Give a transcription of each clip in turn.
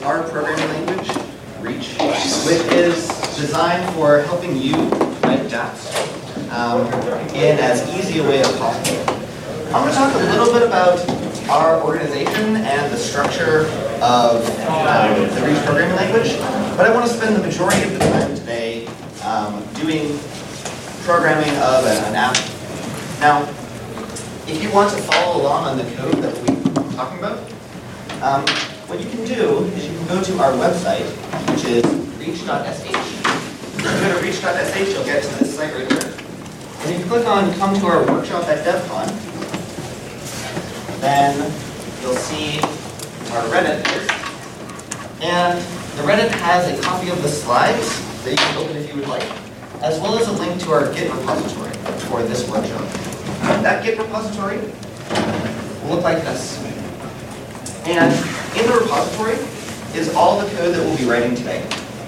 our programming language, Reach, which is designed for helping you write dApps in as easy a way as possible. I'm going to talk a little bit about our organization and the structure of the Reach programming language, but I want to spend the majority of the time today doing programming of an app. Now, if you want to follow along on the code that we're talking about, what you can do is you can go to our website, which is reach.sh. If you go to reach.sh, you'll get to this site right here. And if you click on Come to our workshop at DevCon, then you'll see our Reddit here. And the Reddit has a copy of the slides that you can open if you would like, as well as a link to our Git repository for this workshop. That Git repository will look like this. And in the repository is all the code that we'll be writing today.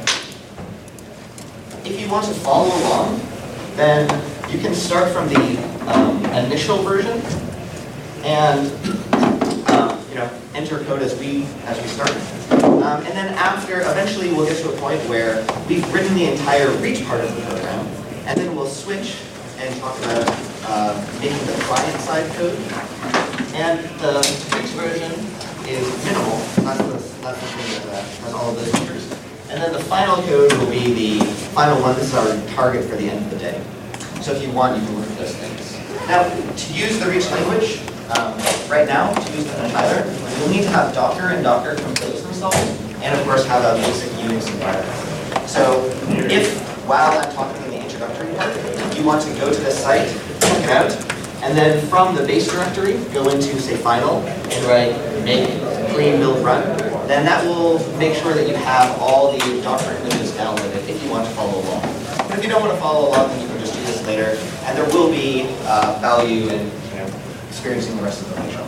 If you want to follow along, then you can start from the initial version and enter code as we start. And then eventually we'll get to a point where we've written the entire Reach part of the program, and then we'll switch and talk about making the client-side code. And the Reach version is minimal. That's the thing that has all of those features. And then the final code will be the final one. This is our target for the end of the day. So if you want, you can look at those things. Now, to use the Reach language, right now, to use the compiler, you'll need to have Docker and Docker Compose installed, and of course have a basic Unix environment. So if, while I'm talking in the introductory part, you want to go to this site, check it out, and then from the base directory, go into, say, final, and write make clean build run, then that will make sure that you have all the Docker images downloaded if you want to follow along. But if you don't want to follow along, then you can just do this later, and there will be value in experiencing the rest of the workshop.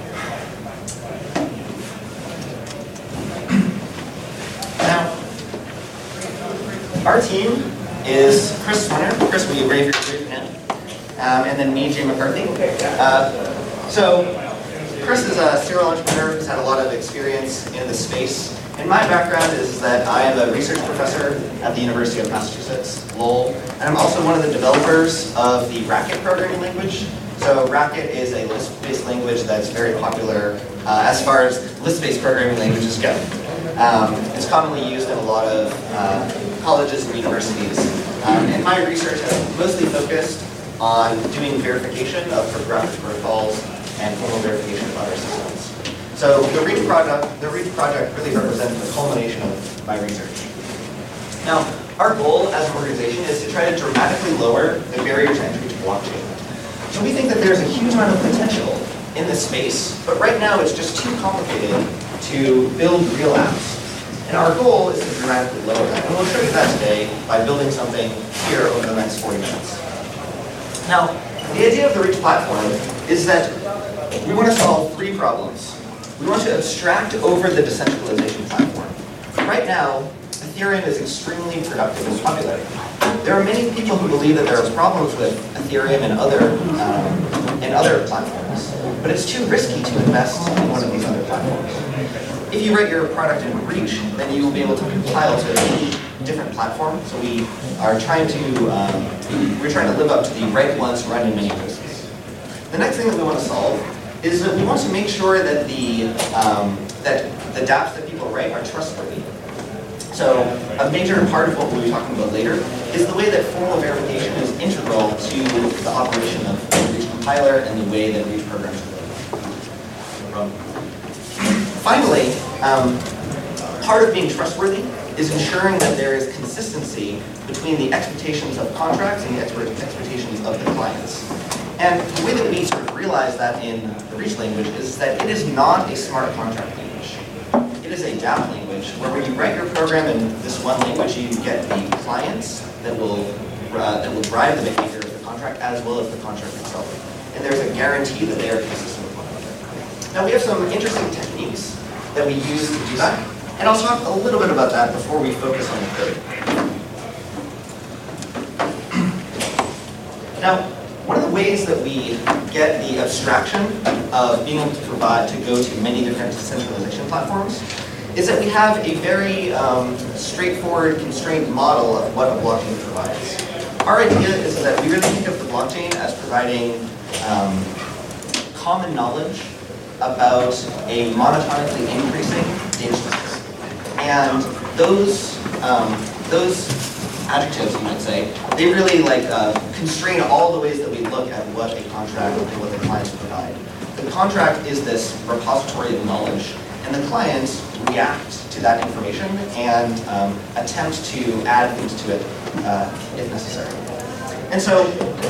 Now, our team is Chris Swinner. Chris, will you raise your hand? And then me, Jay McCarthy. So, Chris is a serial entrepreneur who's had a lot of experience in the space. And my background is that I am a research professor at the University of Massachusetts, Lowell, and I'm also one of the developers of the Racket programming language. So Racket is a Lisp-based language that's very popular as far as Lisp-based programming languages go. It's commonly used in a lot of colleges and universities. And my research has mostly focused on doing verification of cryptographic protocols and formal verification of other systems. So the Reach project really represents the culmination of my research. Now, our goal as an organization is to try to dramatically lower the barrier to entry to blockchain. So we think that there's a huge amount of potential in this space, but right now it's just too complicated to build real apps. And our goal is to dramatically lower that. And we'll show you that today by building something here over the next 40 minutes. Now, the idea of the Reach platform is that we want to solve three problems. We want to abstract over the decentralization platform. Right now, Ethereum is extremely productive and popular. There are many people who believe that there are problems with Ethereum and other platforms, but it's too risky to invest in one of these other platforms. If you write your product in Reach, then you will be able to compile to any different platform. So we're trying to live up to the write once, run in many places. The next thing that we want to solve is that we want to make sure that the dApps that people write are trustworthy. So a major part of what we'll be talking about later is the way that formal verification is integral to the operation of the Reach compiler and the way that Reach programs work. Finally, part of being trustworthy is ensuring that there is consistency between the expectations of contracts and the expectations of the clients. And the way that we sort of realize that in the Reach language is that it is not a smart contract language. It is a dApp language where when you write your program in this one language, you get the clients that will drive the behavior of the contract as well as the contract itself. And there's a guarantee that they are consistent with one another. Now we have some interesting techniques that we use to do that, and I'll talk a little bit about that before we focus on the code. Now, one of the ways that we get the abstraction of being able to go to many different decentralization platforms is that we have a very straightforward constraint model of what a blockchain provides. Our idea is that we really think of the blockchain as providing common knowledge about a monotonically increasing data structure. And those adjectives, you might say, they really constrain all the ways that we look at what a contract and what the clients provide. The contract is this repository of knowledge, and the clients react to that information and attempt to add things to it if necessary. And so,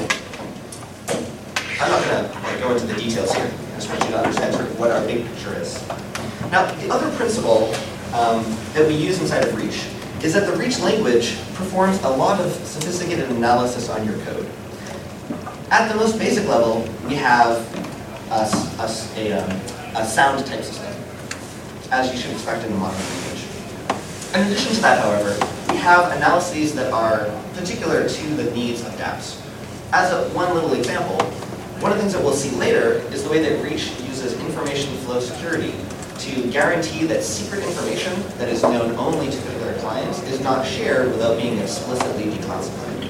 I'm not going to go into the details here. I just want you to understand sort of what our big picture is. Now, the other principle that we use inside of Reach is that the Reach language performs a lot of sophisticated analysis on your code. At the most basic level, we have a sound type system, as you should expect in a modern language. In addition to that, however, we have analyses that are particular to the needs of dApps. As one little example, one of the things that we'll see later is the way that Reach uses information flow security to guarantee that secret information that is known only to particular clients is not shared without being explicitly declassified.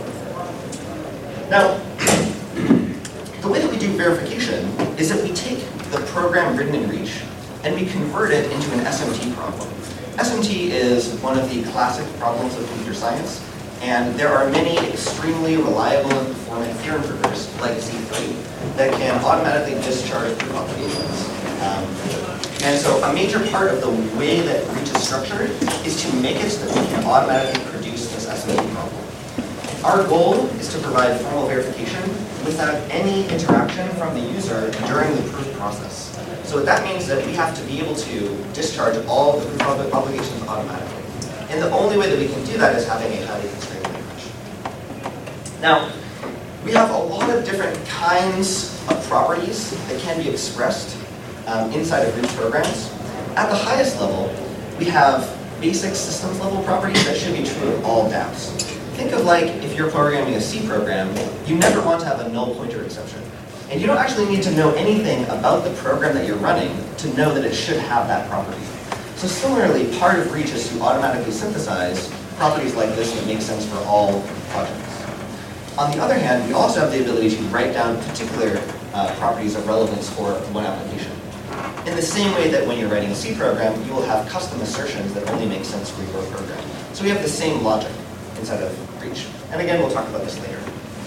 Now, the way that we do verification is that we take the program written in Reach and we convert it into an SMT problem. SMT is one of the classic problems of computer science, and there are many extremely reliable and performant theorem proofers, like Z3, that can automatically discharge proof obligations. And so a major part of the way that Reach is structured is to make it so that we can automatically produce this SMT problem. Our goal is to provide formal verification without any interaction from the user during the proof process. So that means that we have to be able to discharge all of the proof obligations automatically. And the only way that we can do that is having a highly constrained language. Now, we have a lot of different kinds of properties that can be expressed inside of Reach programs. At the highest level, we have basic systems level properties that should be true of all dApps. Think of if you're programming a C program, you never want to have a null pointer exception. And you don't actually need to know anything about the program that you're running to know that it should have that property. So similarly, part of Reach is to automatically synthesize properties like this that make sense for all projects. On the other hand, we also have the ability to write down particular properties of relevance for one application. In the same way that when you're writing a C program, you will have custom assertions that only make sense for your program. So we have the same logic inside of Reach. And again, we'll talk about this later.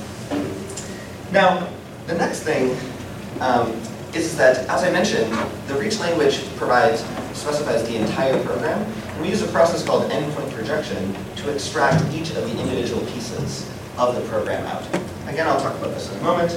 Now, the next thing is that, as I mentioned, the Reach language specifies the entire program, and we use a process called endpoint projection to extract each of the individual pieces of the program out. Again, I'll talk about this in a moment.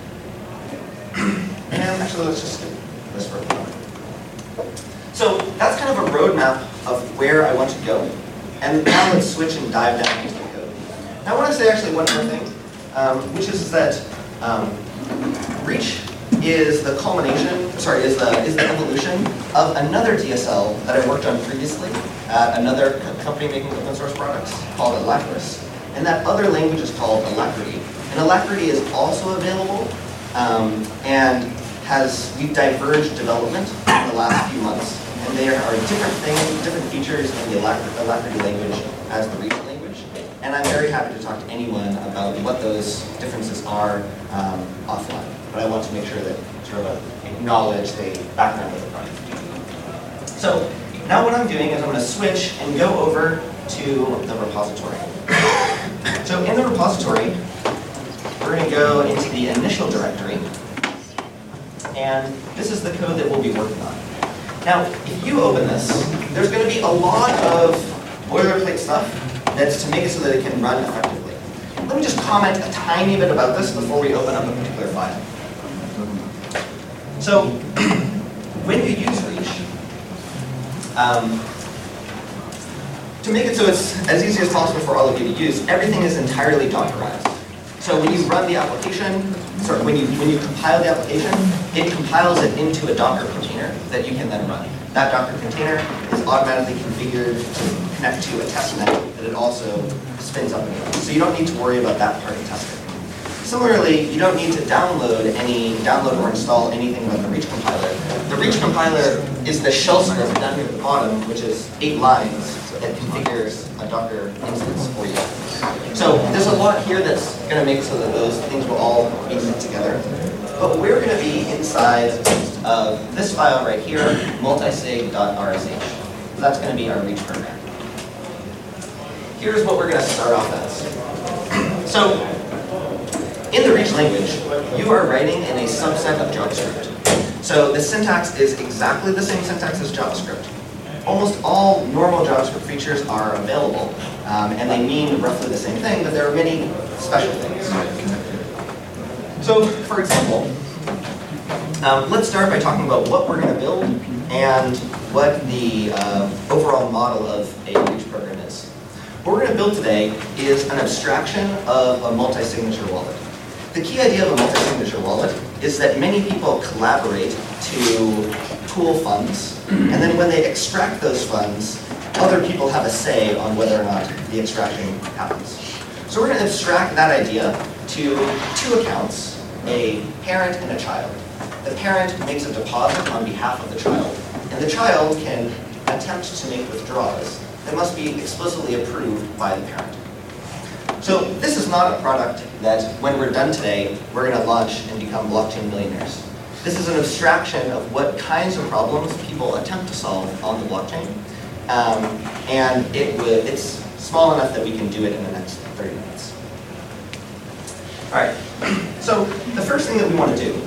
And actually, let's just skip this for a moment. So that's kind of a roadmap of where I want to go. And now let's switch and dive down into the code. Now I want to say actually one more thing, which is that Reach is the the evolution of another DSL that I worked on previously at another company making open source products called Alacritous. And that other language is called Alacrity. And Alacrity is also available and we've diverged development in the last few months. And there are different things, different features in the Alacrity language as the Reach language. And I'm very happy to talk to anyone about what those differences are offline. But I want to make sure that sort of acknowledge the background of the project. So now what I'm doing is I'm going to switch and go over to the repository. So in the repository, we're going to go into the initial directory. And this is the code that we'll be working on. Now, if you open this, there's going to be a lot of boilerplate stuff that's to make it so that it can run effectively. Let me just comment a tiny bit about this before we open up a particular file. So, when you use Reach, to make it so it's as easy as possible for all of you to use, everything is entirely Dockerized. So when you run the application, when you compile the application, it compiles it into a Docker container that you can then run. That Docker container is automatically configured to connect to a testnet that it also spins up and runs. So you don't need to worry about that part of testing. Similarly, you don't need to download or install anything about the Reach compiler. The Reach compiler is the shell script down here at the bottom, which is 8 lines that configures a Docker instance for you. So there's a lot here that's going to make it so that those things will all be linked together. But we're going to be inside of this file right here, multisig.rsh. So that's going to be our Reach program. Here's what we're going to start off as. So in the Reach language, you are writing in a subset of JavaScript. So the syntax is exactly the same syntax as JavaScript. Almost all normal JavaScript features are available, and they mean roughly the same thing, but there are many special things. So, for example, let's start by talking about what we're going to build and what the overall model of a Reach program is. What we're going to build today is an abstraction of a multi-signature wallet. The key idea of a multi-signature wallet is that many people collaborate to pool funds, and then when they extract those funds, other people have a say on whether or not the extraction happens. So we're going to abstract that idea to 2 accounts, a parent and a child. The parent makes a deposit on behalf of the child, and the child can attempt to make withdrawals that must be explicitly approved by the parent. So this is not a product that, when we're done today, we're going to launch and become blockchain millionaires. This is an abstraction of what kinds of problems people attempt to solve on the blockchain, and it's small enough that we can do it in the next 30 minutes. All right, so the first thing that we want to do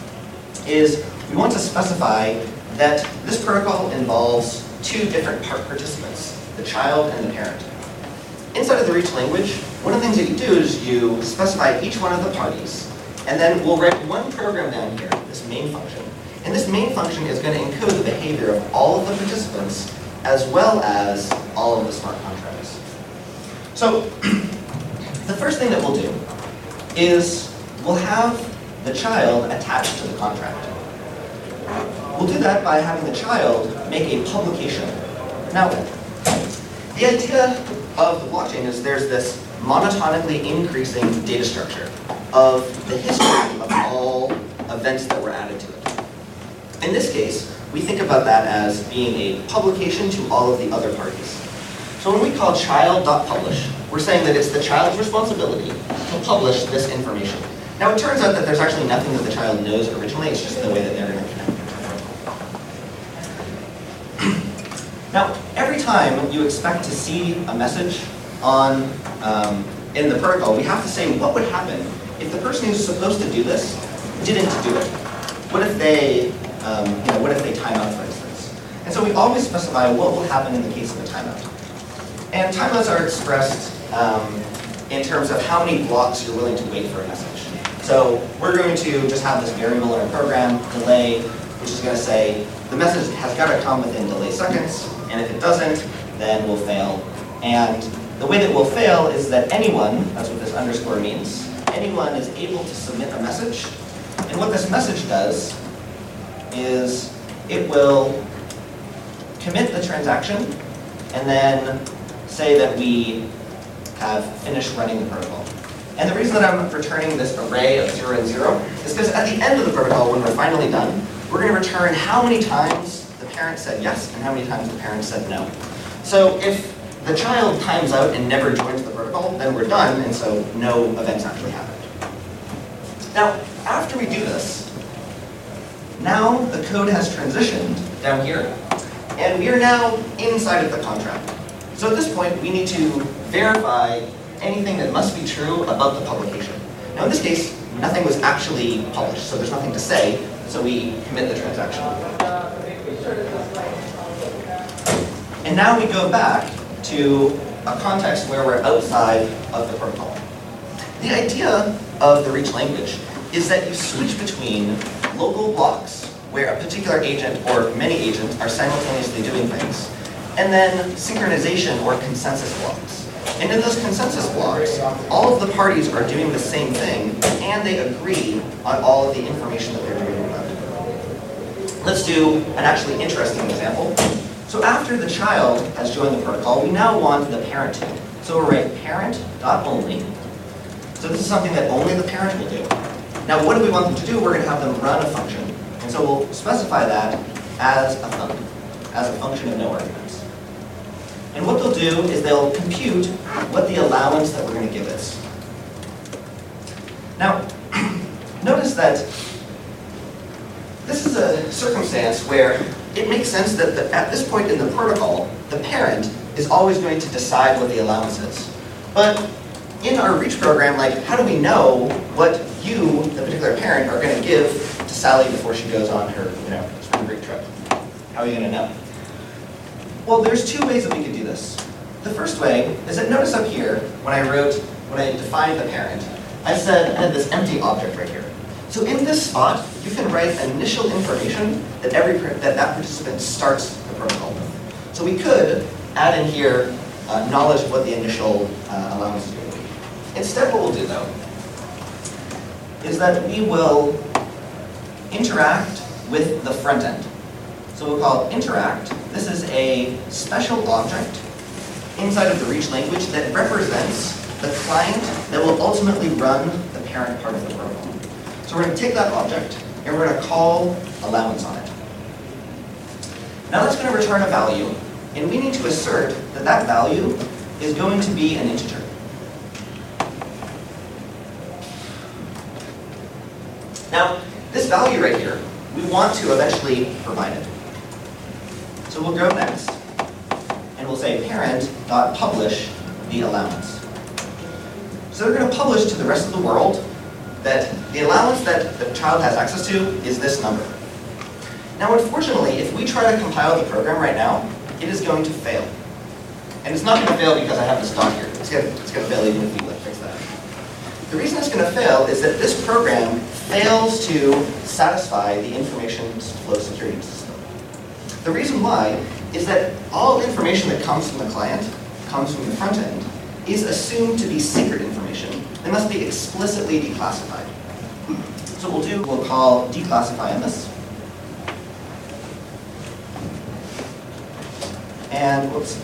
is we want to specify that this protocol involves 2 different participants, the child and the parent. Inside of the Reach language, one of the things that you do is you specify each one of the parties, and then we'll write one program down here, this main function. And this main function is going to encode the behavior of all of the participants as well as all of the smart contracts. So the first thing that we'll do is we'll have the child attached to the contract. We'll do that by having the child make a publication. Now, the idea of the blockchain is there's this monotonically increasing data structure of the history of all events that were added to it. In this case, we think about that as being a publication to all of the other parties. So when we call child.publish, we're saying that it's the child's responsibility to publish this information. Now it turns out that there's actually nothing that the child knows originally, it's just the way that they're going to connect it to the protocol. Now, every time you expect to see a message on in the protocol, we have to say what would happen if the person who's supposed to do this didn't do it. What if they, what if they time out, for instance? And so we always specify what will happen in the case of a timeout. And timeouts are expressed in terms of how many blocks you're willing to wait for a message. So we're going to just have this variable in our program, delay, which is going to say the message has got to come within delay seconds, and if it doesn't, then we'll fail. And the way that we'll fail is that anyone, that's what this underscore means, anyone is able to submit a message. And what this message does is it will commit the transaction and then say that we have finished running the protocol. And the reason that I'm returning this array of 0 and 0 is because at the end of the protocol, when we're finally done, we're going to return how many times the parent said yes and how many times the parent said no. So if the child times out and never joins the protocol, then we're done, and so no events actually happened. Now, after we do this, now the code has transitioned down here, and we are now inside of the contract. So at this point, we need to verify anything that must be true about the publication. Now in this case, nothing was actually published, so there's nothing to say, so we commit the transaction. And now we go back to a context where we're outside of the protocol. The idea of the Reach language is that you switch between local blocks, where a particular agent or many agents are simultaneously doing things, and then synchronization or consensus blocks. And in those consensus blocks, all of the parties are doing the same thing, and they agree on all of the information that they're doing about it. Let's do an actually interesting example. So after the child has joined the protocol, we now want the parent to. So we'll write parent.only So this is something that only the parent will do. Now what do we want them to do? We're going to have them run a function. And so we'll specify that as a function of no arguments. And what they'll do is they'll compute what the allowance that we're going to give is. Now, notice that this is a circumstance where it makes sense that at this point in the protocol, the parent is always going to decide what the allowance is. But in our reach program, like, how do we know what you, the particular parent, are going to give to Sally before she goes on her, spring break trip? How are you going to know? Well, there's two ways that we could do this. The first way is that notice up here, when I defined the parent, I said I had this empty object right here. So in this spot, you can write initial information that that participant starts the protocol with. So we could add in here knowledge of what the initial allowance is going to be. Instead, what we'll do though is that we will interact with the front end. So we'll call it interact. This is a special object inside of the reach language that represents the client that will ultimately run the parent part of the protocol. So we're going to take that object and we're going to call allowance on it. Now that's going to return a value, and we need to assert that that value is going to be an integer. Now, this value right here, we want to eventually provide it. So we'll go next, and we'll say parent.publish the allowance. So they're going to publish to the rest of the world that the allowance that the child has access to is this number. Now, unfortunately, if we try to compile the program right now, it is going to fail. And it's not going to fail because I have this dot here. It's going to fail even if we fix that. The reason it's going to fail is that this program fails to satisfy the information flow security system. The reason why is that all information that comes from the client, comes from the front end, is assumed to be secret information. They must be explicitly declassified. So what we'll call declassify on this. And whoops.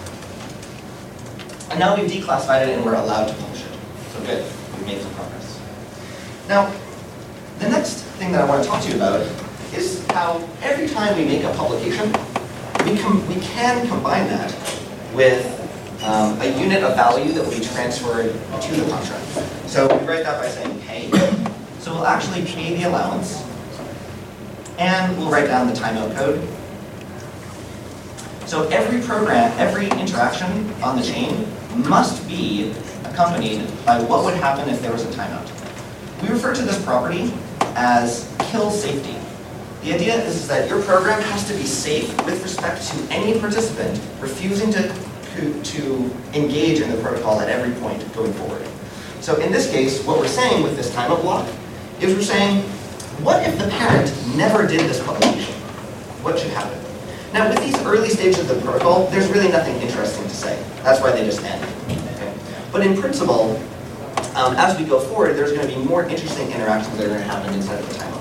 And now we've declassified it and we're allowed to publish it. So good, we've made some progress. Now, the next thing that I want to talk to you about is how every time we make a publication, we can combine that with a unit of value that will be transferred to the contract. So we write that by saying pay. So we'll actually pay the allowance, and we'll write down the timeout code. So every program, every interaction on the chain must be accompanied by what would happen if there was a timeout. We refer to this property as kill safety. The idea is that your program has to be safe with respect to any participant refusing to engage in the protocol at every point going forward. So in this case, what we're saying with this timeout block is we're saying, what if the parent never did this publication? What should happen? Now, with these early stages of the protocol, there's really nothing interesting to say. That's why they just end. Okay? But in principle, as we go forward, there's going to be more interesting interactions that are going to happen inside of the timeout.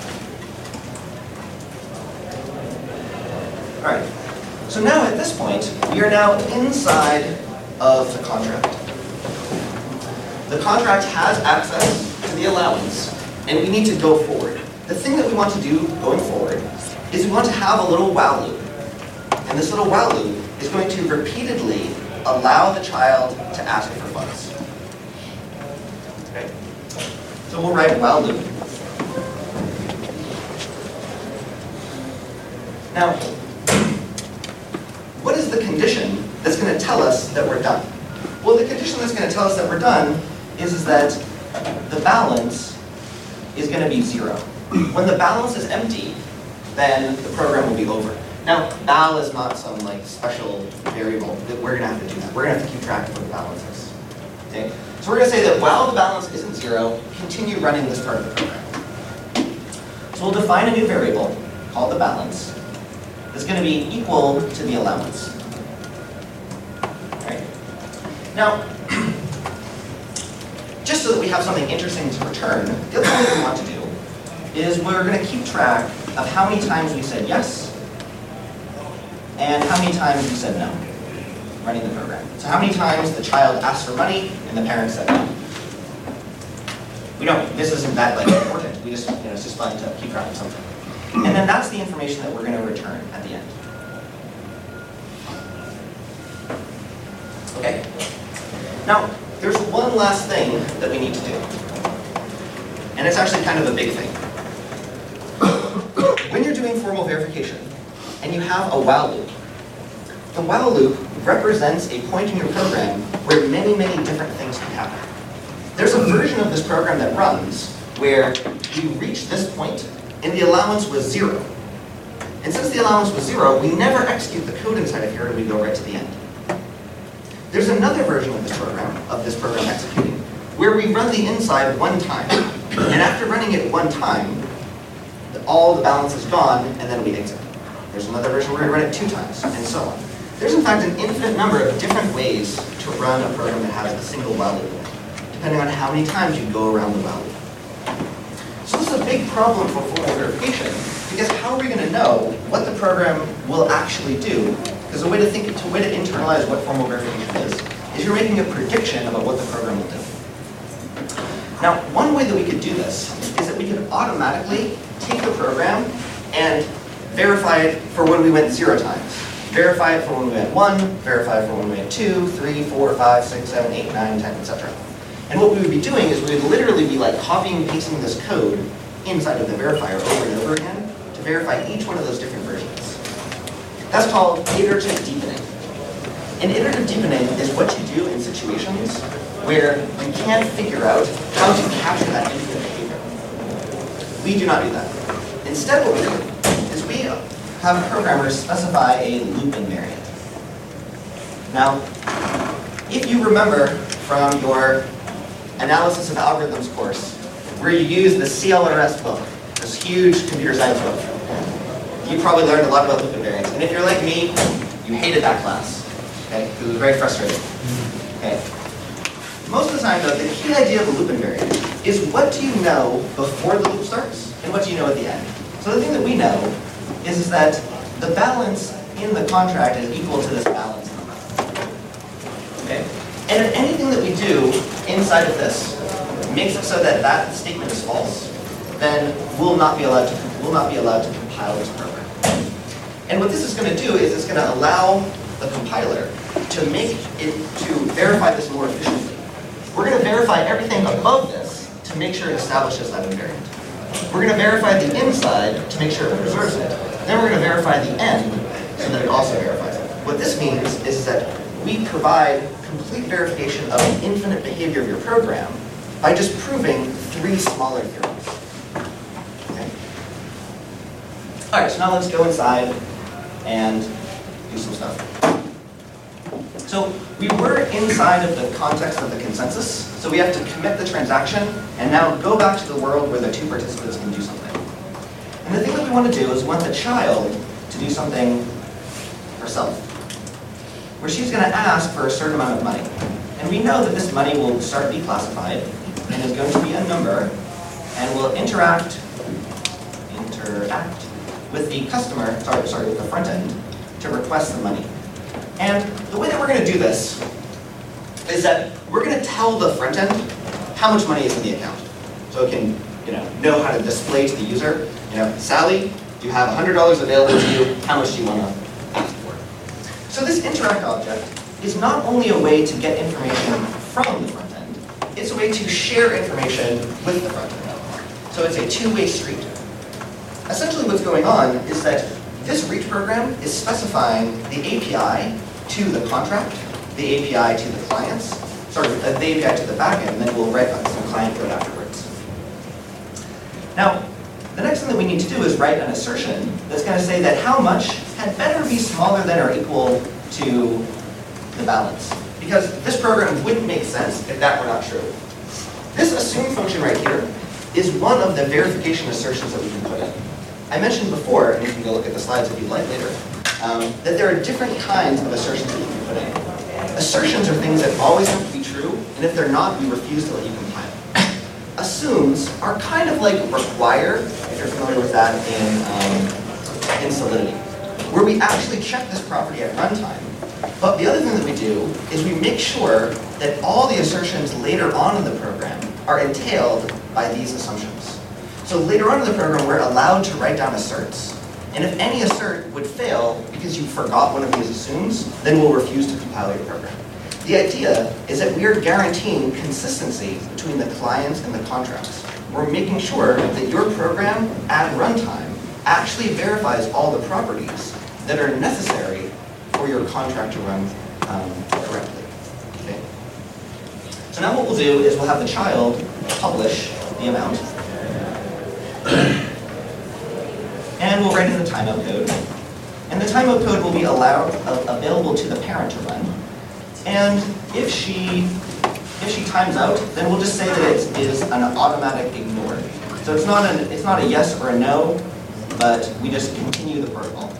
All right. So now at this point, we are now inside of the contract. The contract has access to the allowance, and we need to go forward. The thing that we want to do going forward is we want to have a little while loop. And this little while loop is going to repeatedly allow the child to ask for funds. Okay. So we'll write while loop. Now, what is the condition that's going to tell us that we're done? Well, the condition that's going to tell us that we're done is that the balance is going to be 0. When the balance is empty, then the program will be over. Now, val is not some special variable that we're going to have to do that. We're going to have to keep track of what the balance is. Okay? So we're going to say that while the balance isn't 0, continue running this part of the program. So we'll define a new variable called the balance that's going to be equal to the allowance. Right? Now, just so that we have something interesting to return, the other thing that we want to do is we're going to keep track of how many times we said yes and how many times we said no, running the program. So how many times the child asked for money and the parent said no. We don't, this isn't that like important. We just, it's just fun to keep track of something. And then that's the information that we're going to return at the end. Okay. Now, there's one last thing that we need to do. And it's actually kind of a big thing. When you're doing formal verification, and you have a while loop, the while loop represents a point in your program where many, many different things can happen. There's a version of this program that runs where you reach this point and the allowance was 0. And since the allowance was 0, we never execute the code inside of here and we go right to the end. There's another version of this program executing, where we run the inside one time. And after running it one time, all the balance is gone and then we exit. There's another version where we run it 2 times, and so on. There's in fact an infinite number of different ways to run a program that has a single while loop, depending on how many times you go around the while loop. So this is a big problem for formal verification, because how are we going to know what the program will actually do? Because a way to internalize what formal verification is you're making a prediction about what the program will do. Now, one way that we could do this is that we could automatically take the program and verify it for when we went 0 times. Verify it for when we went 1, verify it for when we went 2, 3, 4, 5, 6, 7, 8, 9, 10, etc. And what we would be doing is we would literally be like copying and pasting this code inside of the verifier over and over again to verify each one of those different versions. That's called iterative deepening. And iterative deepening is what you do in situations where you can't figure out how to capture that infinite behavior. We do not do that. Instead, what we do is we have programmers specify a loop invariant. Now, if you remember from your analysis of algorithms course, where you use the CLRS book, this huge computer science book, you probably learned a lot about loop invariants. And if you're like me, you hated that class, okay? It was very frustrating. Okay. Most of the time, though, the key idea of a loop invariant is what do you know before the loop starts and what do you know at the end. So the thing that we know is that the balance in the contract is equal to this balance number. Okay? And if anything that we do inside of this makes it so that that statement is false, then we'll not be allowed to compile this program. And what this is going to do is it's going to allow the compiler to verify this more efficiently. We're going to verify everything above this to make sure it establishes that invariant. We're going to verify the inside to make sure it preserves it. Then we're going to verify the end so that it also verifies it. What this means is that we provide complete verification of the infinite behavior of your program by just proving 3 smaller theorems. Okay? All right, so now let's go inside and do some stuff. So we were inside of the context of the consensus, so we have to commit the transaction and now go back to the world where the 2 participants can do something. And the thing that we want to do is we want the child to do something herself, where she's going to ask for a certain amount of money. And we know that this money will start to be classified and is going to be a number and will interact with the customer, with the front end to request the money. And the way that we're going to do this is that we're going to tell the front end how much money is in the account. So it can know how to display to the user, Sally, you have $100 available to you, how much do you want to ask for? So this interact object is not only a way to get information from the front end, it's a way to share information with the front end. So it's a 2-way street. Essentially what's going on is that this reach program is specifying the API to the contract, the API to the clients, the API to the backend, and then we'll write some client code afterwards. Now, the next thing that we need to do is write an assertion that's going to say that how much had better be smaller than or equal to the balance. Because this program wouldn't make sense if that were not true. This assume function right here is one of the verification assertions that we can put in. I mentioned before, and you can go look at the slides if you'd like later, that there are different kinds of assertions that you can put in. Assertions are things that always have to be true, and if they're not, we refuse to let you compile. Assumes are kind of like require, if you're familiar with that in Solidity, where we actually check this property at runtime. But the other thing that we do is we make sure that all the assertions later on in the program are entailed by these assumptions. So later on in the program, we're allowed to write down asserts. And if any assert would fail because you forgot one of these assumes, then we'll refuse to compile your program. The idea is that we are guaranteeing consistency between the client and the contracts. We're making sure that your program at runtime actually verifies all the properties that are necessary for your contract to run correctly. Okay? So now what we'll do is we'll have the child publish the amount. And we'll write in the timeout code. And the timeout code will be available to the parent to run. And if she times out, then we'll just say that it is an automatic ignore. So it's not a yes or a no, but we just continue the protocol.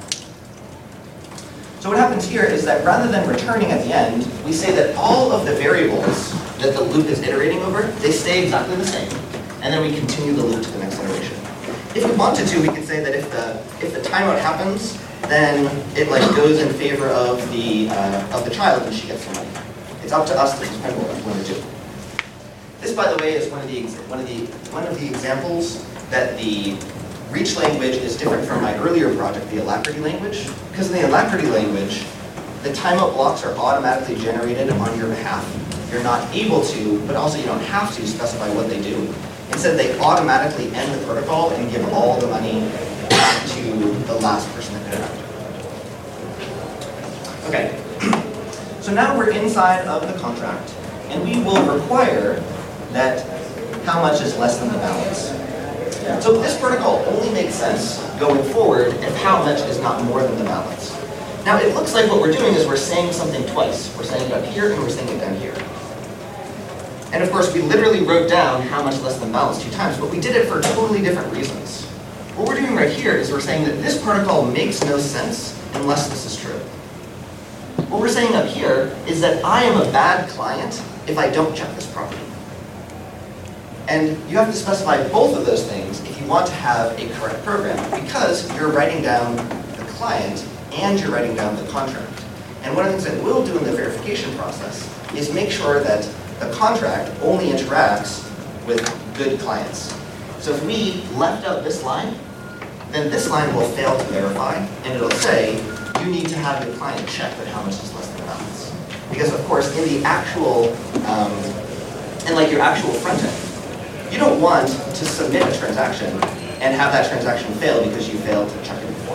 So what happens here is that rather than returning at the end, we say that all of the variables that the loop is iterating over, they stay exactly the same. And then we continue the loop to the next iteration. If we wanted to, we can say that if the timeout happens, then it goes in favor of the child and she gets the money. It's up to us to decide what we want to do. This, by the way, is one of the examples that the Reach language is different from my earlier project, the Alacrity language. Because in the Alacrity language, the timeout blocks are automatically generated on your behalf. You're not able to, but also you don't have to specify what they do. Instead, they automatically end the protocol and give all the money back to the last person that put it out. Okay, so now we're inside of the contract, and we will require that how much is less than the balance. So this protocol only makes sense going forward if how much is not more than the balance. Now it looks like what we're doing is we're saying something twice. We're saying it up here and we're saying it down here. And of course we literally wrote down how much less than balance 2 times, but we did it for totally different reasons. What we're doing right here is we're saying that this protocol makes no sense unless this is true. What we're saying up here is that I am a bad client if I don't check this property. And you have to specify both of those things if you want to have a correct program, because you're writing down the client and you're writing down the contract. And one of the things that we'll do in the verification process is make sure that the contract only interacts with good clients. So if we left out this line, then this line will fail to verify, and it'll say, you need to have your client check that how much is less than balance. Because of course, in the actual, in your actual front end, you don't want to submit a transaction and have that transaction fail because you failed to check it before.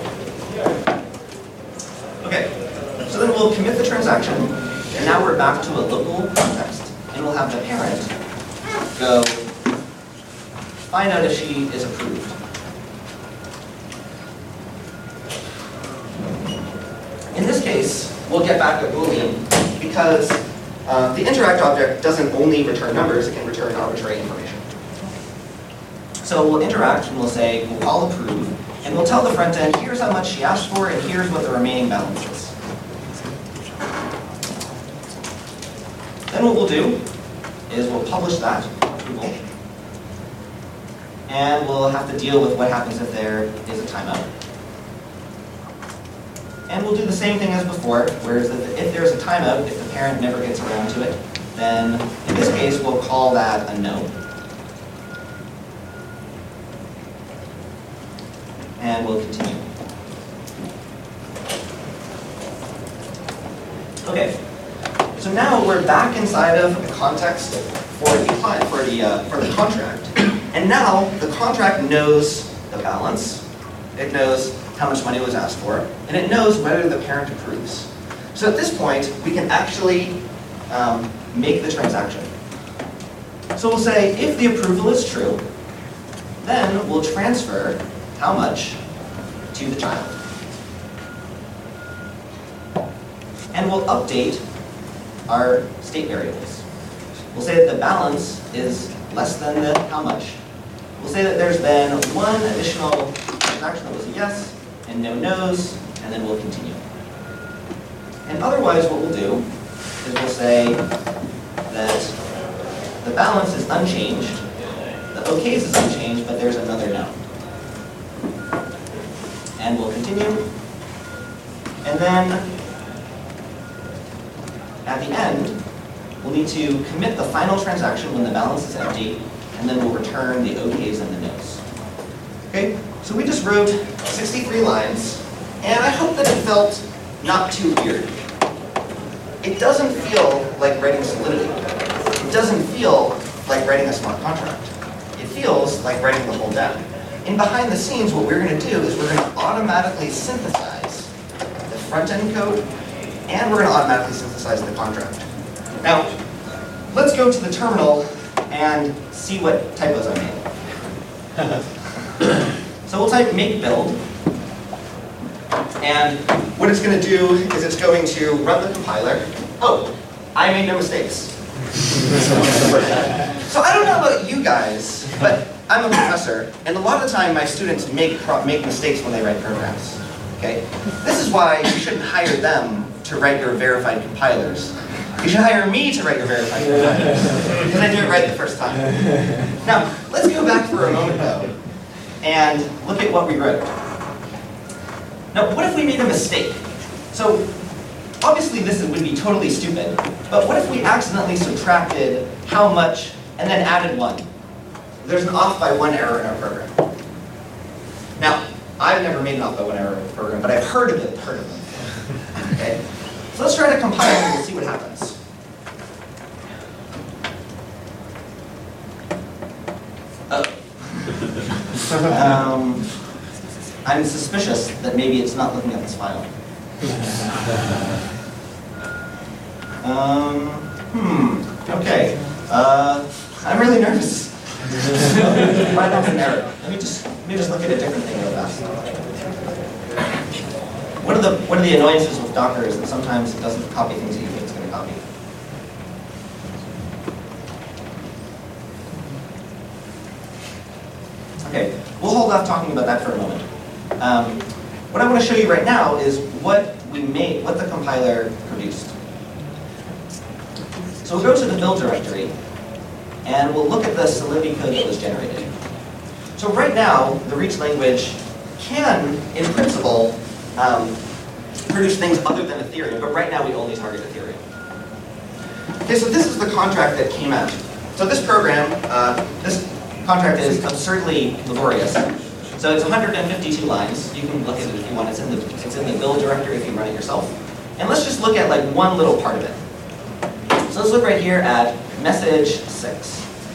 Okay, so then we'll commit the transaction, and now we're back to a local context, and we'll have the parent go find out if she is approved. In this case, we'll get back a Boolean because the interact object doesn't only return numbers, it can return arbitrary information. So we'll interact and we'll call approve, and we'll tell the front end, here's how much she asked for, and here's what the remaining balance is. Then what we'll do is we'll publish that approval, and we'll have to deal with what happens if there is a timeout. And we'll do the same thing as before, whereas if there's a timeout, if the parent never gets around to it, then in this case we'll call that a no. And we'll continue. Okay, so now we're back inside of the context for the contract, and now the contract knows the balance, it knows how much money was asked for, and it knows whether the parent approves. So at this point, we can actually make the transaction. So we'll say if the approval is true, then we'll transfer how much to the child. And we'll update our state variables. We'll say that the balance is less than the how much. We'll say that there's been one additional transaction that was a yes and no no's, and then we'll continue. And otherwise what we'll do is we'll say that the balance is unchanged, the OKs is unchanged, but there's another no. And we'll continue. And then at the end, we'll need to commit the final transaction when the balance is empty, and then we'll return the OKs and the no's. Okay, so we just wrote 63 lines, and I hope that it felt not too weird. It doesn't feel like writing Solidity. It doesn't feel like writing a smart contract. It feels like writing the whole DEM. And behind the scenes, what we're going to do is we're going to automatically synthesize the front-end code, and we're going to automatically synthesize the contract. Now, let's go to the terminal and see what typos I made. So we'll type make build, and what it's going to do is it's going to run the compiler. Oh, I made no mistakes. So I don't know about you guys, but I'm a professor, and a lot of the time my students make mistakes when they write programs. Okay? This is why you shouldn't hire them to write your verified compilers. You should hire me to write your verified compilers, because I do it right the first time. Now, let's go back for a moment, though, and look at what we wrote. Now, what if we made a mistake? So, obviously this would be totally stupid, but what if we accidentally subtracted how much and then added 1? There's an off by 1 error in our program. Now, I've never made an off by 1 error in the program, but I've heard of them. Okay? So let's try to compile and we'll see what happens. I'm suspicious that maybe it's not looking at this file. Okay. I'm really nervous. Why that's an error? Let me just look at a different thing real fast. One of the annoyances with Docker is that sometimes it doesn't copy things that you think it's going to copy. Okay, we'll hold off talking about that for a moment. What I want to show you right now is what we made, what the compiler produced. So we'll go to the build directory, and we'll look at the Solidity code that was generated. So right now, the Reach language can, in principle, produce things other than Ethereum, but right now we only target Ethereum. Okay, so this is the contract that came out. So this program, this contract is absurdly laborious. So it's 152 lines. You can look at it if you want. It's in the build directory if you run it yourself. And let's just look at like one little part of it. So let's look right here at message 6.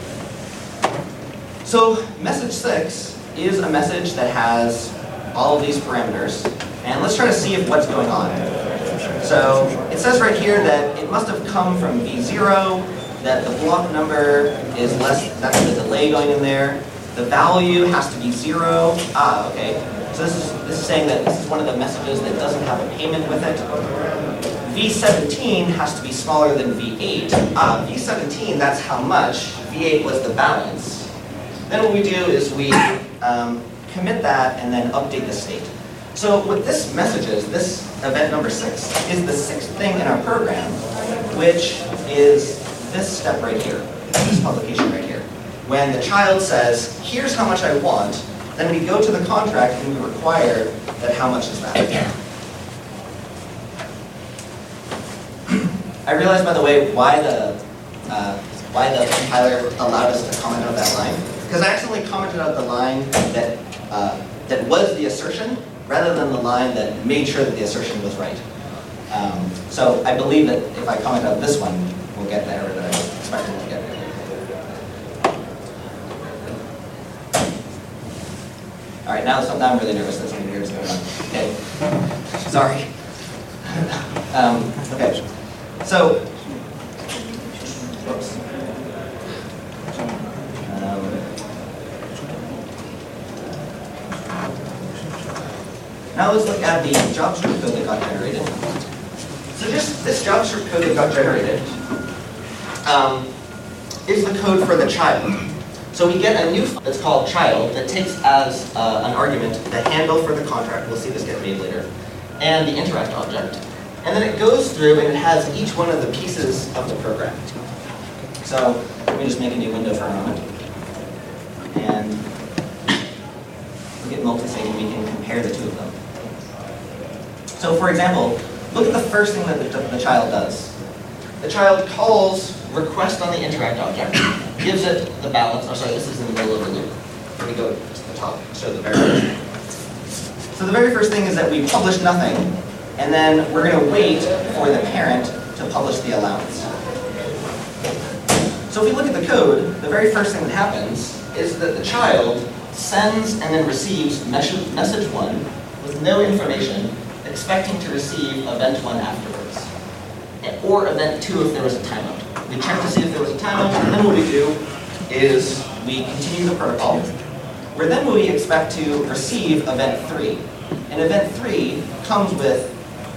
So message 6 is a message that has all of these parameters. And let's try to see what's going on. So it says right here that it must have come from v0, that the block number is less, that's the delay going in there. The value has to be 0. Okay. So this is saying that this is one of the messages that doesn't have a payment with it. V17 has to be smaller than V8. V17, that's how much. V8 was the balance. Then what we do is we commit that and then update the state. So what this message is, this event number 6, is the 6th thing in our program, which is this step right here, this publication right here. When the child says, here's how much I want, then we go to the contract and we require that how much is that. I realized, by the way, why the compiler allowed us to comment out that line. Because I accidentally commented out the line that was the assertion, rather than the line that made sure that the assertion was right. So I believe that if I comment out this one, we'll get the error that I was expecting to get. All right, now I'm really nervous that something weird is going on. Okay, sorry. Okay, so, whoops. Now let's look at the JavaScript code that got generated. So just this JavaScript code that got generated is the code for the child. So we get a new file that's called child that takes as an argument the handle for the contract. We'll see this get made later. And the interact object. And then it goes through and it has each one of the pieces of the program. So let me just make a new window for a moment. And look at multisig and we can compare the two of them. So for example, look at the first thing that the child does. The child calls request on the interact object. gives it the balance. Oh, sorry, this is in the middle of the loop. Let me go to the top, show the very first. So the very first thing is that we publish nothing, and then we're going to wait for the parent to publish the allowance. So if we look at the code, the very first thing that happens is that the child sends and then receives message 1 with no information, expecting to receive event 1 afterwards. Or event 2 if there was a timeout. We check to see if there was a timeout, and then what we do is we continue the protocol, where then we expect to receive event 3. And event 3 comes with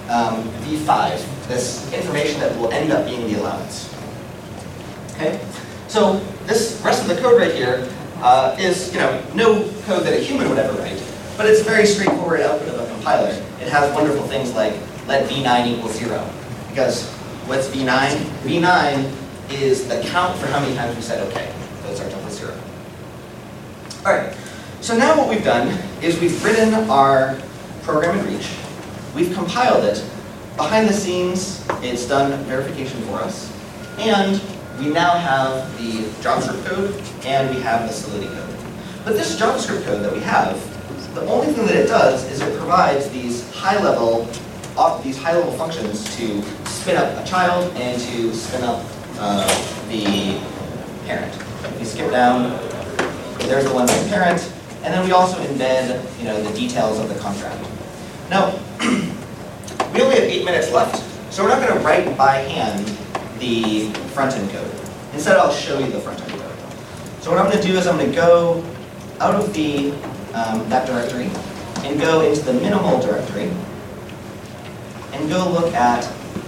v5, this information that will end up being the allowance. Okay? So this rest of the code right here is no code that a human would ever write, but it's a very straightforward output of a compiler. It has wonderful things like let v9 equal 0. Because what's v9? v9 is the count for how many times we said OK. So it starts off with 0. All right. So now what we've done is we've written our program in Reach. We've compiled it. Behind the scenes, it's done verification for us. And we now have the JavaScript code, and we have the Solidity code. But this JavaScript code that we have, the only thing that it does is it provides these high-level functions to spin up a child and to spin up the parent. If you skip down, there's the one for the parent, and then we also embed the details of the contract. Now, we only have 8 minutes left, so we're not going to write by hand the front-end code. Instead, I'll show you the front-end code. So what I'm going to do is I'm going to go out of that directory and go into the minimal directory and go look at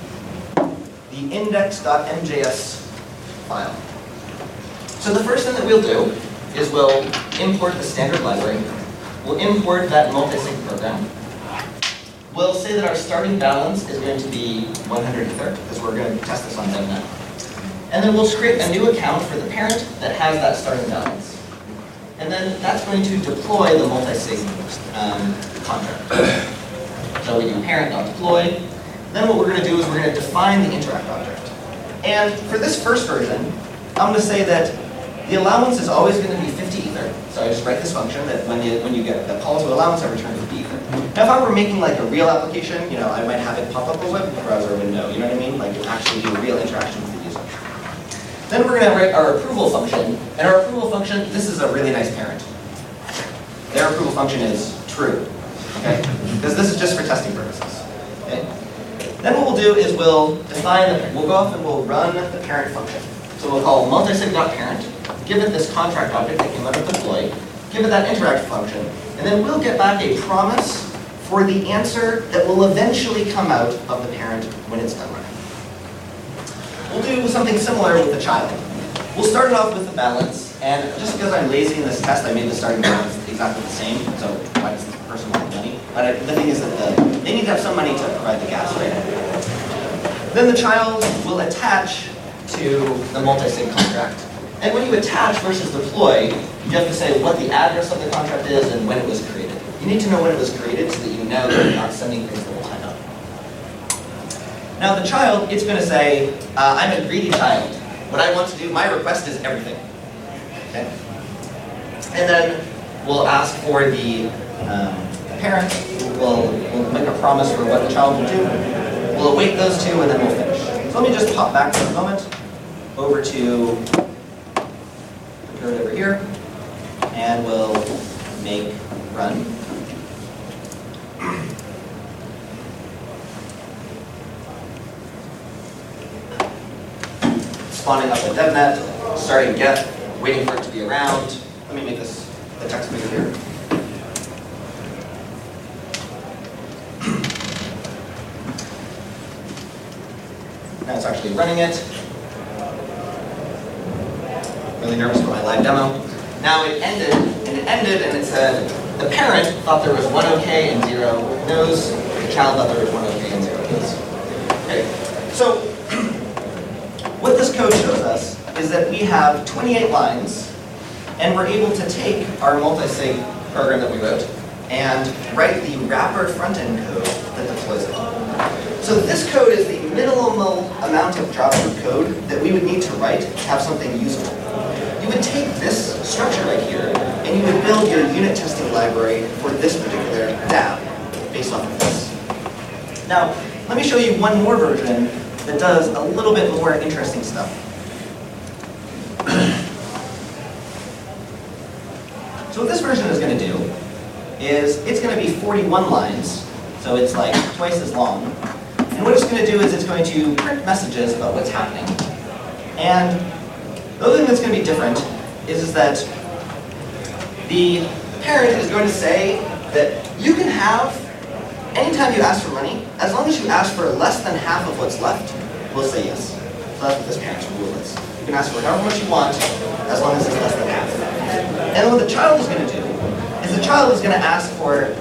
the index.mjs file. So the first thing that we'll do is we'll import the standard library. We'll import that multi-sig program. We'll say that our starting balance is going to be 130, because we're going to test this on DevNet. And then we'll create a new account for the parent that has that starting balance. And then that's going to deploy the multi-sig contract. So we do parent.deploy. Then what we're going to do is we're going to define the interact object. And for this first version, I'm going to say that the allowance is always going to be 50 ether. So I just write this function that when you get the call to allowance, I return 50 ether. Now if I were making like a real application, I might have it pop up a web browser window, you know what I mean? Like actually do a real interaction with the user. Then we're going to write our approval function. And our approval function, this is a really nice parent. Their approval function is true. Okay? Because this is just for testing purposes. Okay? Then what we'll do is we'll go off and we'll run the parent function. So we'll call multisig.parent, give it this contract object that came out of deploy, give it that interact function, and then we'll get back a promise for the answer that will eventually come out of the parent when it's done running. We'll do something similar with the child. We'll start it off with the balance, and just because I'm lazy in this test, I made the starting balance exactly the same, so why does this person want money? But the thing is that they need to have some money to provide the gas, right? Then the child will attach to the multi-sig contract. And when you attach versus deploy, you have to say what the address of the contract is and when it was created. You need to know when it was created so that you know that you're not sending things that will time out. Now the child, it's going to say, I'm a greedy child. What I want to do, my request is everything. Okay? And then we'll ask for the parent. We'll make a promise for what the child will do. We'll await those two and then we'll finish. So let me just hop back for a moment over to the code over here, and we'll make run. Spawning up a DevNet, starting get, waiting for it to be around. Let me make the text bigger here. Now it's actually running it. Really nervous for my live demo. Now it ended, and it said, the parent thought there was 1 OK and 0 no's. The child thought there was 1 OK and 0 no's. Okay, so what this code shows us is that we have 28 lines, and we're able to take our multi-sig program that we wrote and write the wrapper front-end code that deploys it. So this code is the minimal amount of JavaScript code that we would need to write to have something usable. you would take this structure right here, and you would build your unit testing library for this particular dApp based off of this. Now, let me show you one more version that does a little bit more interesting stuff. So what this version is going to do is it's going to be 41 lines, so it's like twice as long. And what it's going to do is it's going to print messages about what's happening. And the other thing that's going to be different is that the parent is going to say that you can have, anytime you ask for money, as long as you ask for less than half of what's left, we'll say yes. So that's what this parent's rule is. You can ask for however much you want, as long as it's less than half. And what the child is going to do is the child is going to ask for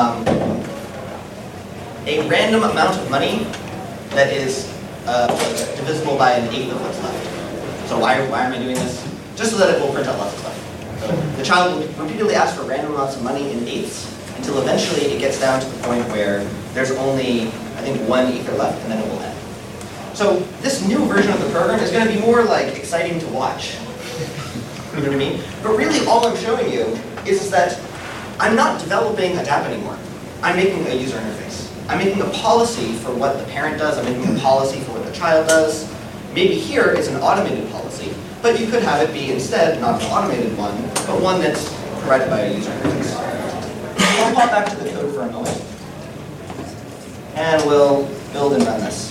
a random amount of money that is divisible by an eighth of what's left. So why am I doing this? Just so that it will print out lots of stuff. So the child will repeatedly ask for random amounts of money in eighths until eventually it gets down to the point where there's only, I think, 1 ether left, and then it will end. So this new version of the program is going to be more like exciting to watch. You know what I mean? But really all I'm showing you is that I'm not developing a dApp anymore. I'm making a user interface. I'm making a policy for what the parent does. I'm making a policy for what the child does. Maybe here it's an automated policy, but you could have it be instead not an automated one, but one that's provided by a user interface. I'll pop back to the code for a moment, and we'll build and run this.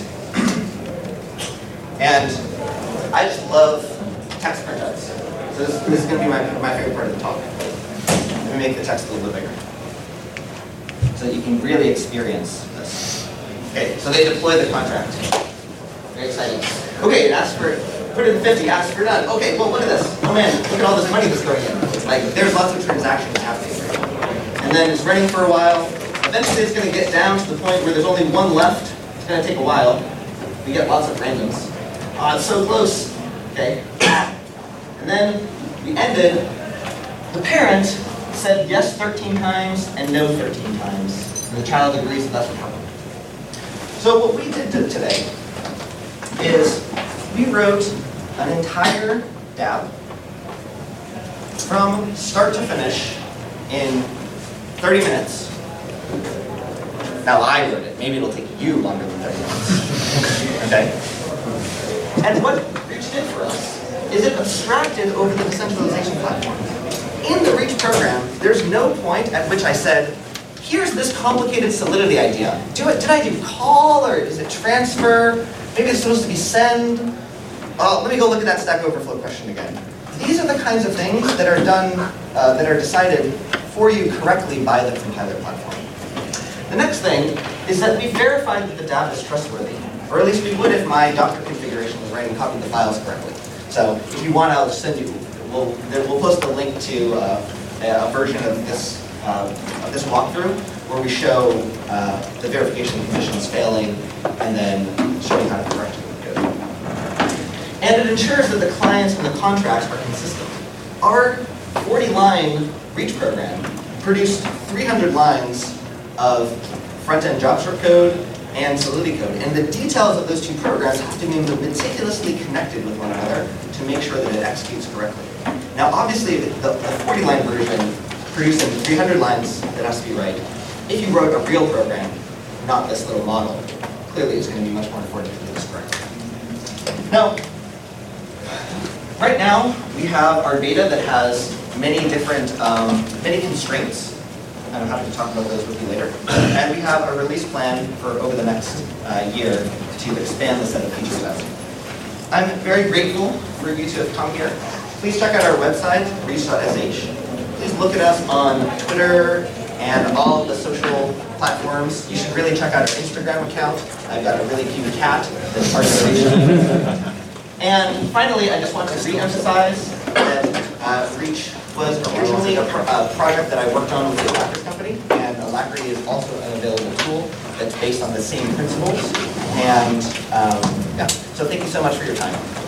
And I just love text printouts. So this is going to be my favorite part of the talk. Let me make the text a little bit bigger, so that you can really experience this. Okay, so they deploy the contract. Very exciting. Okay, it asks for, put in 50, asks for none. Okay, well look at this. Oh man, look at all this money that's going in. Like, there's lots of transactions happening. And then it's running for a while. Eventually it's going to get down to the point where there's only one left. It's going to take a while. We get lots of randoms. Oh, it's so close. Okay. And then we ended. The parent said yes 13 times and no 13 times. And the child agrees that that's what happened. So what we did today is we wrote an entire dApp from start to finish in 30 minutes. Now I wrote it. Maybe it'll take you longer than 30 minutes. Okay? And what Reach did for us is it abstracted over the decentralization platform. In the Reach program, there's no point at which I said, here's this complicated Solidity idea. Did I do call, or is it transfer? Maybe it's supposed to be send. Let me go look at that Stack Overflow question again. These are the kinds of things that are done, that are decided for you correctly by the compiler platform. The next thing is that we verified that the dApp is trustworthy, or at least we would if my Docker configuration was right and copied the files correctly. So if you want, I'll just send you. We'll post a link to a version of this walkthrough where we show the verification conditions failing and then showing how to correct the code. And it ensures that the clients and the contracts are consistent. Our 40-line Reach program produced 300 lines of front-end JavaScript code and Solidity code. And the details of those two programs have to be meticulously connected with one another to make sure that it executes correctly. Now, obviously, the 40-line version producing 300 lines that has to be right. If you wrote a real program, not this little model, clearly it's going to be much more important to do this correctly. Now, right now, we have our beta that has many different, many constraints. I'm happy to talk about those with you later. And we have a release plan for over the next year to expand the set of features out. I'm very grateful for you to have come here. Please check out our website, reach.sh. Please look at us on Twitter and all of the social platforms. You should really check out our Instagram account. I've got a really cute cat that's part of the Reach. And finally, I just want to re-emphasize that Reach was originally a project that I worked on with the Alacrity company, and Alacrity is also an available tool that's based on the same principles. And yeah, so thank you so much for your time.